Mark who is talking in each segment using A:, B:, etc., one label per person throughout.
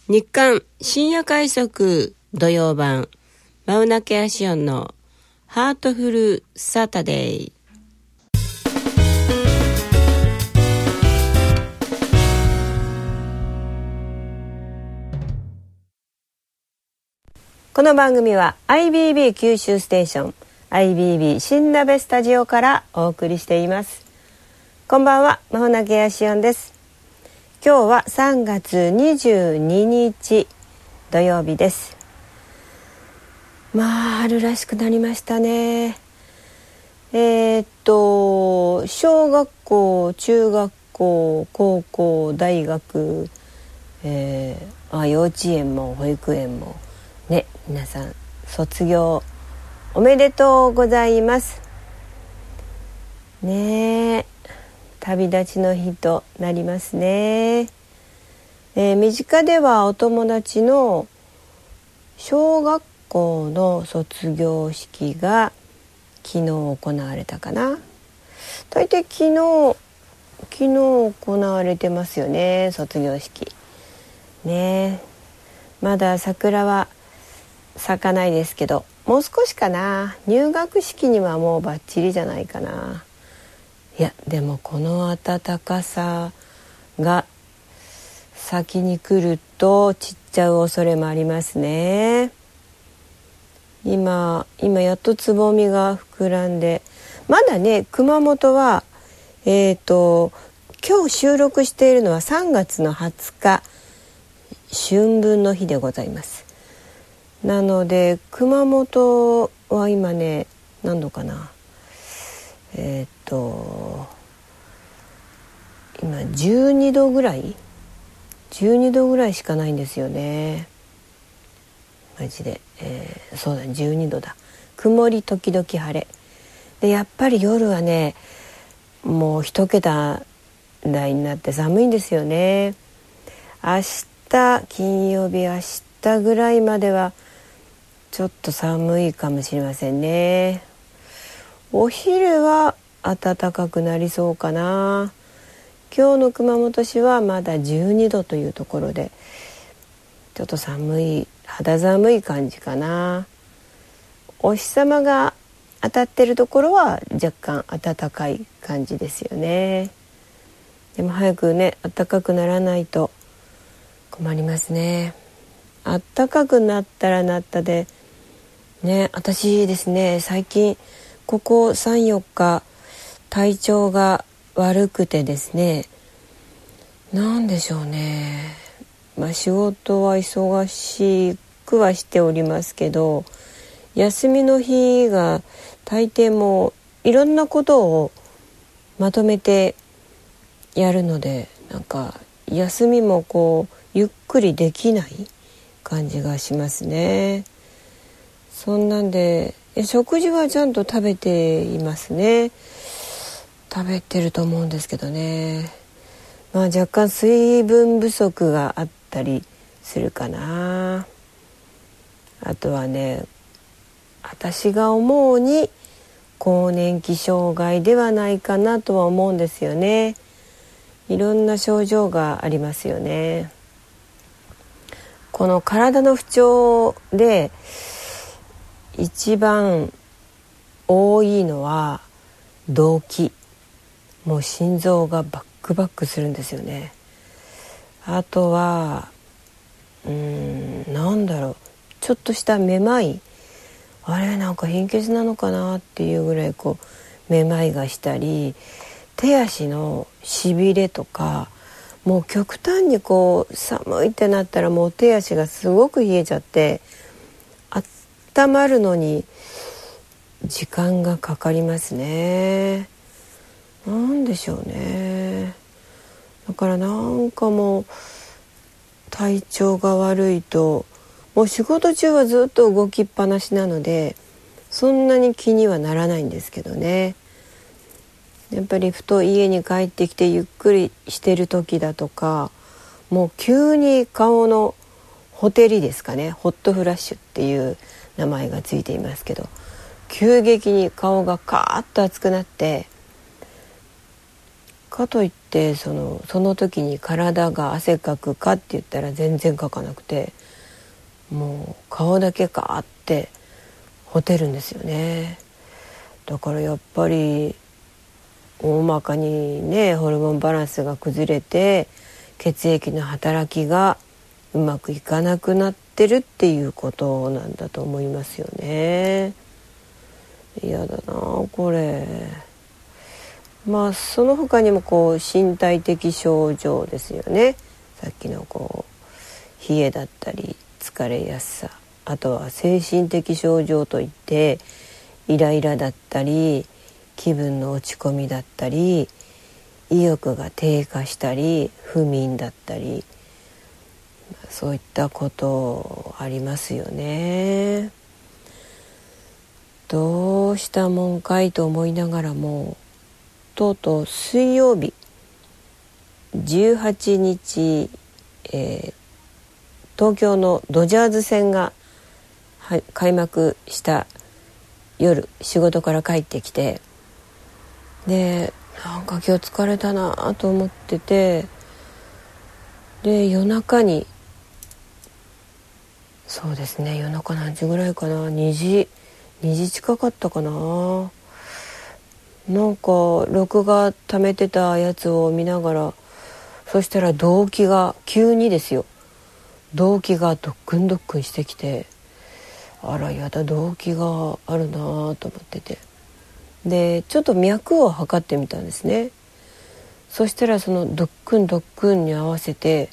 A: 日刊深夜快速土曜版マウナケアシオンのハートフルサタデー。この番組は IBB 九州ステーション IBB 新鍋スタジオからお送りしています。こんばんは、マウナケアシオンです。今日は3月22日土曜日です。まあ春らしくなりましたね。小学校、中学校、高校、大学、幼稚園も保育園もね、皆さん卒業おめでとうございますね。旅立ちの日となりますね。身近ではお友達の小学校の卒業式が昨日行われたかな。大抵昨日行われてますよね、卒業式ね。まだ桜は咲かないですけど、もう少しかな。入学式にはもうバッチリじゃないかな。いやでもこの暖かさが先に来ると散っちゃう恐れもありますね。今やっとつぼみが膨らんで、まだね熊本は今日収録しているのは3月の20日春分の日でございます。なので熊本は今ね何度かな、今12度ぐらいしかないんですよね、マジで。そうだ、12度だ。曇り時々晴れで、やっぱり夜はねもう一桁台になって寒いんですよね。金曜日、明日ぐらいまではちょっと寒いかもしれませんね。お昼は暖かくなりそうかな。今日の熊本市はまだ12度というところで、ちょっと肌寒い感じかな。お日様が当たってるところは若干暖かい感じですよね。でも早くね暖かくならないと困りますね。暖かくなったらなったでね、私ですね、最近ここ 3,4 日体調が悪くてですね、なんでしょうね、仕事は忙しくはしておりますけど、休みの日が大抵もういろんなことをまとめてやるので、なんか休みもゆっくりできない感じがしますね。そんなんで食事はちゃんと食べていますね。食べてると思うんですけどね、若干水分不足があったりするかな。あとはね、私が思うに更年期障害ではないかなとは思うんですよね。いろんな症状がありますよね。この体の不調で一番多いのは動悸。もう心臓がバックバックするんですよね。あとはなんだろう、ちょっとしためまい、あれなんか貧血なのかなっていうぐらいめまいがしたり、手足のしびれとか、もう極端に寒いってなったらもう手足がすごく冷えちゃって温まるのに時間がかかりますね。なんでしょうね。だからなんかもう体調が悪いともう仕事中はずっと動きっぱなしなのでそんなに気にはならないんですけどね。やっぱりふと家に帰ってきてゆっくりしてる時だとか、もう急に顔のほてりですかね、ホットフラッシュっていう名前がついていますけど、急激に顔がカーッと熱くなってかといってその時に体が汗かくかって言ったら全然かかなくて、もう顔だけかってほてるんですよね。だからやっぱり大まかにね、ホルモンバランスが崩れて血液の働きがうまくいかなくなってるっていうことなんだと思いますよね。嫌だなこれ。まあその他にも身体的症状ですよね。さっきの冷えだったり疲れやすさ、あとは精神的症状といってイライラだったり気分の落ち込みだったり意欲が低下したり不眠だったり、そういったことありますよね。どうしたもんかいと思いながらも、とうとう水曜日18日、東京のドジャーズ戦が開幕した夜、仕事から帰ってきて、でなんか今日疲れたなと思ってて、で夜中に、そうですね、夜中何時ぐらいかな、2時近かったかな、なんか録画溜めてたやつを見ながら、そしたら動悸が急にですよ、動悸がドックンドックンしてきて、あらやだ、動悸があるなと思ってて、でちょっと脈を測ってみたんですね。そしたらそのドックンドックンに合わせて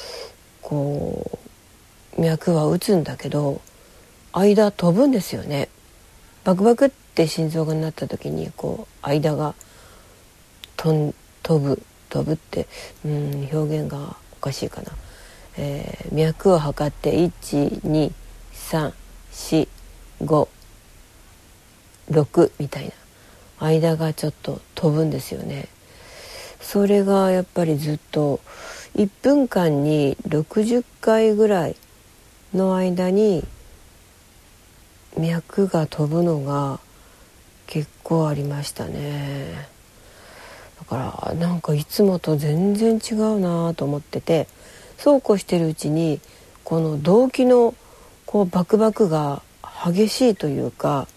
A: 脈は打つんだけど、間飛ぶんですよね。バクバクって心臓がなった時に間が飛ぶって表現がおかしいかな、脈を測って12345みたいな間がちょっと飛ぶんですよね。それがやっぱりずっと1分間に60回ぐらいの間に脈が飛ぶのが結構ありましたね。だからなんかいつもと全然違うなと思ってて、そうこうしてるうちにこの動悸のバクバクが激しいというか、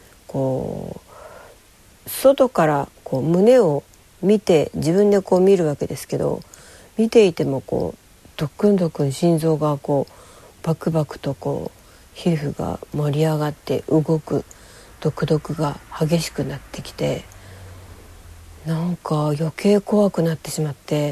A: 外から胸を見て自分で見るわけですけど、見ていてもドックンドックン心臓がバクバクと皮膚が盛り上がって動く、ドクドクが激しくなってきて、なんか余計怖くなってしまって、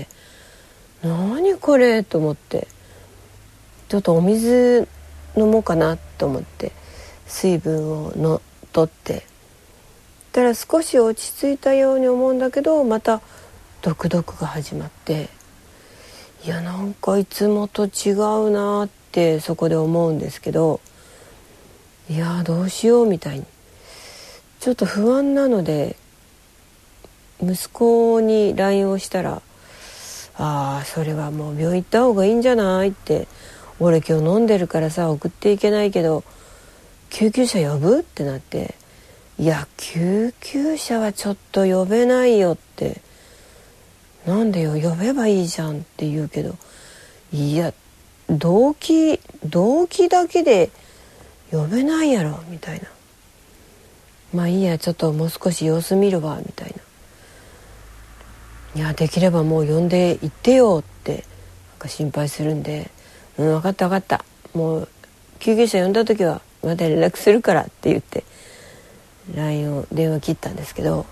A: 何これと思って、ちょっとお水飲もうかなと思って水分を取ってたら少し落ち着いたように思うんだけど、またドクドクが始まって、いやなんかいつもと違うなってそこで思うんですけど、いやどうしようみたいにちょっと不安なので息子に LINE をしたら、それはもう病院行った方がいいんじゃないって、俺今日飲んでるからさ送っていけないけど救急車呼ぶってなって、いや救急車はちょっと呼べないよって、なんでよ呼べばいいじゃんって言うけど、いや動機だけで呼べないやろみたいな、まあいいやちょっともう少し様子見るわみたいな、いやできればもう呼んで行ってよってなんか心配するんで、分かったもう救急車呼んだ時はまた連絡するからって言って LINE を電話切ったんですけど、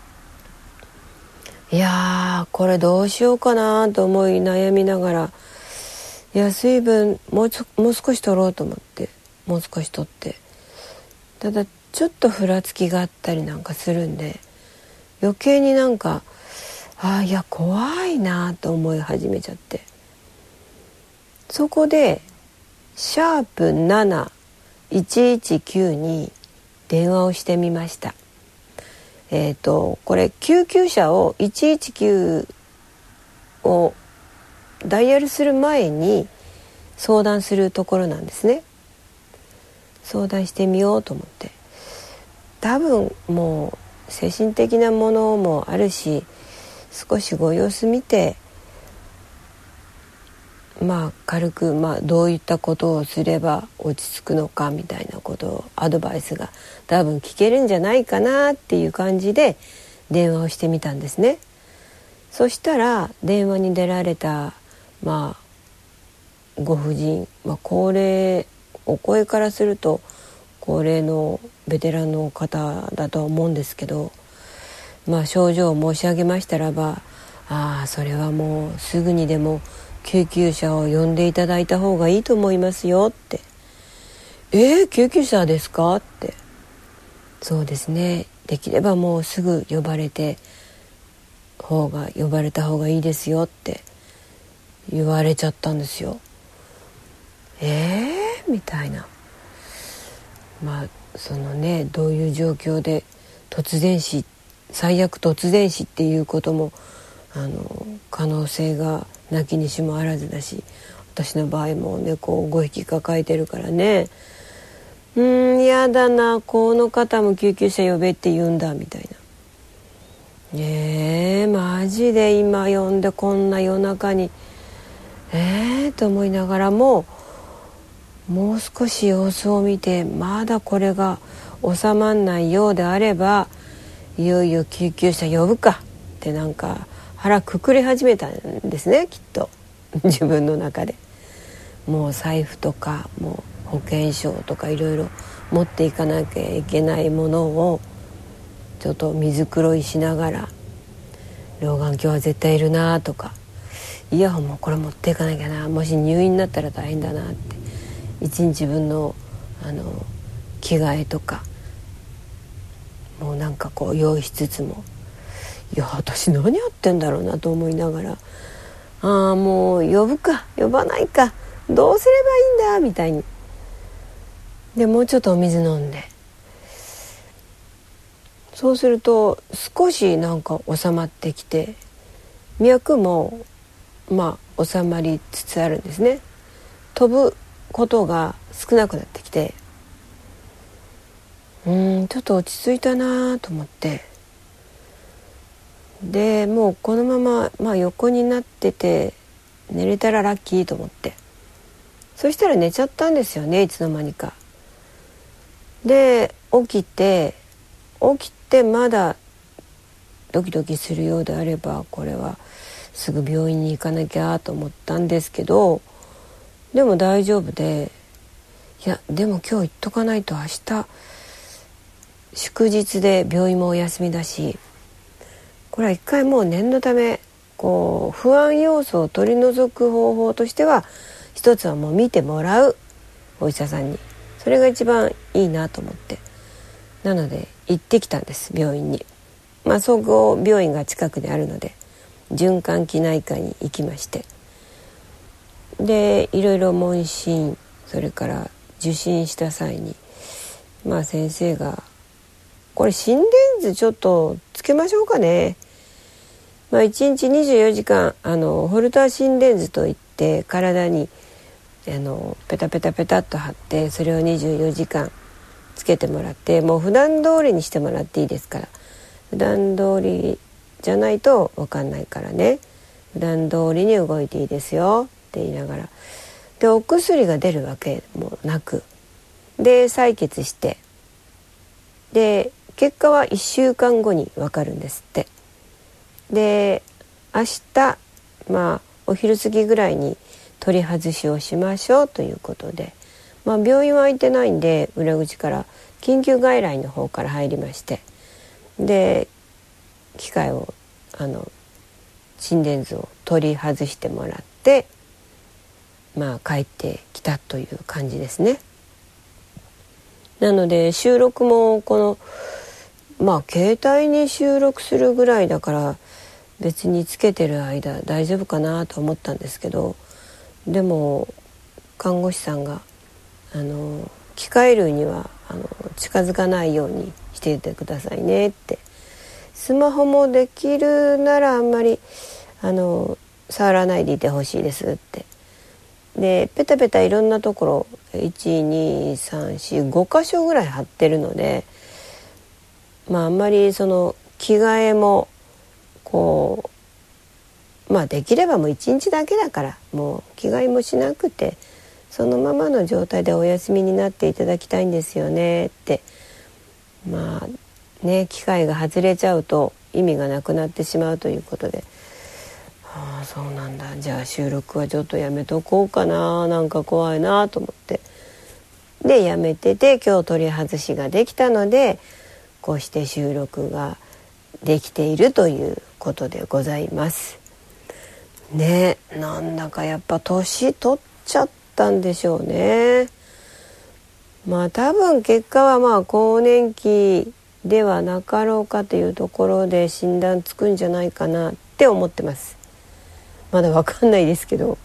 A: いやこれどうしようかなと思い悩みながら、いや水分もう少し取ろうと思ってもう少し取って、ただちょっとふらつきがあったりなんかするんで、余計になんかいや怖いなと思い始めちゃって、そこで#7119に電話をしてみました。これ救急車を119をダイヤルする前に相談するところなんですね。相談してみようと思って、多分もう精神的なものもあるし、 少しご様子見て、軽く、どういったことをすれば落ち着くのかみたいなことをアドバイスが多分聞けるんじゃないかなっていう感じで電話をしてみたんですね。そしたら電話に出られたご婦人、高齢、お声からすると高齢のベテランの方だとは思うんですけど、症状を申し上げましたらば、それはもうすぐにでも救急車を呼んでいただいた方がいいと思いますよって。救急車ですかって。そうですね、できればもうすぐ呼ばれた方がいいですよって言われちゃったんですよ。みたいな。どういう状況で最悪突然死っていうことも可能性がなきにしもあらずだし、私の場合も猫を5匹抱えてるからね、やだな、この方も救急車呼べって言うんだみたいな。マジで今呼んでこんな夜中にと思いながらも、もう少し様子を見てまだこれが収まんないようであれば、いよいよ救急車呼ぶかって腹くくり始めたんですね、きっと自分の中で。もう財布とかもう保険証とかいろいろ持っていかなきゃいけないものをちょっと水黒いしながら、老眼鏡は絶対いるなとか、イヤホンもこれ持っていかなきゃな、もし入院になったら大変だなって、一日分の着替えとかもう用意しつつも、私何やってんだろうなと思いながら、もう呼ぶか呼ばないかどうすればいいんだみたいに。でもうちょっとお水飲んで、そうすると少し収まってきて、脈も収まりつつあるんですね。飛ぶことが少なくなってきて、ちょっと落ち着いたなと思って、でもうこのまま、横になってて寝れたらラッキーと思って、そしたら寝ちゃったんですよね、いつの間にか。で起きてまだドキドキするようであれば、これはすぐ病院に行かなきゃと思ったんですけど、でも大丈夫で、でも今日行っとかないと、明日祝日で病院もお休みだし、これは一回もう念のため不安要素を取り除く方法としては、一つはもう見てもらう、お医者さんに。それが一番いいなと思って、なので行ってきたんです、病院に。総合病院が近くにあるので循環器内科に行きまして、でいろいろ問診、それから受診した際に先生が、これ心電図ちょっとつけましょうかね。1日24時間ホルター心電図といって、体にペタペタペタっと貼って、それを24時間つけてもらって、もう普段通りにしてもらっていいですから。普段通りじゃないと分かんないからね、普段通りに動いていいですよって言いながら、でお薬が出るわけもなく、で採血して、で結果は1週間後に分かるんですって。で明日お昼過ぎぐらいに取り外しをしましょうということで、病院は空いてないんで、裏口から緊急外来の方から入りまして、で機械を心電図を取り外してもらって、帰ってきたという感じですね。なので収録も携帯に収録するぐらいだから別につけてる間大丈夫かなと思ったんですけど、でも看護師さんが機械類には近づかないようにしていてくださいねって、スマホもできるならあんまり触らないでいてほしいですって。でペタペタいろんなところ1,2,3,4,5箇所ぐらい貼ってるので、あんまり着替えもできればもう1日だけだからもう着替えもしなくてそのままの状態でお休みになっていただきたいんですよねって機械が外れちゃうと意味がなくなってしまうということで、そうなんだ、じゃあ収録はちょっとやめとこうかな、なんか怖いなと思ってでやめてて、今日取り外しができたのでこうして収録ができているということでございますね。なんだかやっぱ年取っちゃったんでしょうね。多分結果は更年期ではなかろうかというところで診断つくんじゃないかなって思ってます。まだわかんないですけど、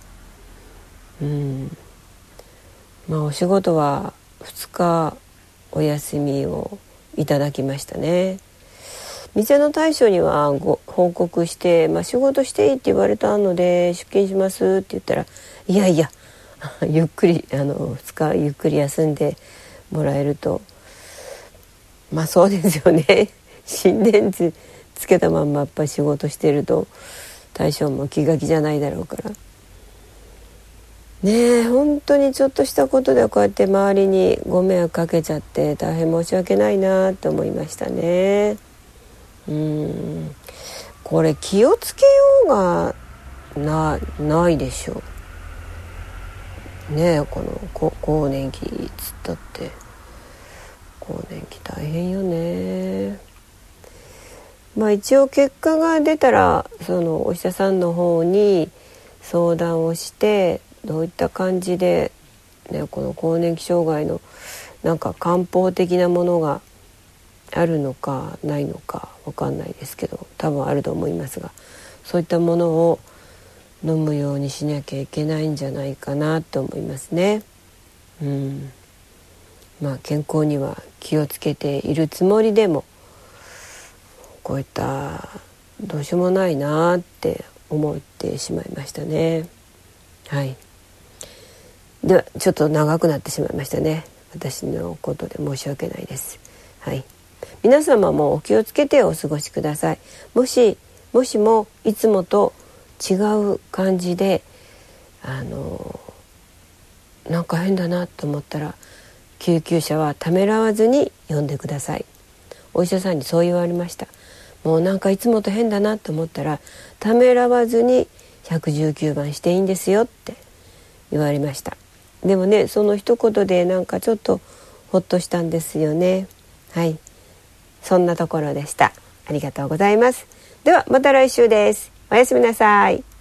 A: お仕事は2日お休みをいただきましたね。店の大将には報告して、仕事していいって言われたので出勤しますって言ったら、いやいやゆっくり2日ゆっくり休んでもらえると、そうですよね心電図つけたまんまやっぱり仕事してると大将も気が気じゃないだろうからね。本当にちょっとしたことでこうやって周りにご迷惑かけちゃって大変申し訳ないなって思いましたね。これ気をつけようがないでしょうね。この更年期つったって更年期大変よね。一応結果が出たらそのお医者さんの方に相談をしてどういった感じで、この更年期障害のなんか漢方的なものがあるのかないのか分かんないですけど多分あると思いますが、そういったものを飲むようにしなきゃいけないんじゃないかなと思いますね。健康には気をつけているつもりでもこういったどうしようもないなって思ってしまいましたね。ではちょっと長くなってしまいましたね。私のことで申し訳ないです。皆様もお気をつけてお過ごしください。もしもいつもと違う感じでなんか変だなと思ったら救急車はためらわずに呼んでください。お医者さんにそう言われました。もうなんかいつもと変だなと思ったらためらわずに119番していいんですよって言われました。でもね、その一言でなんかちょっとほっとしたんですよね。そんなところでした。ありがとうございます。ではまた来週です。おやすみなさい。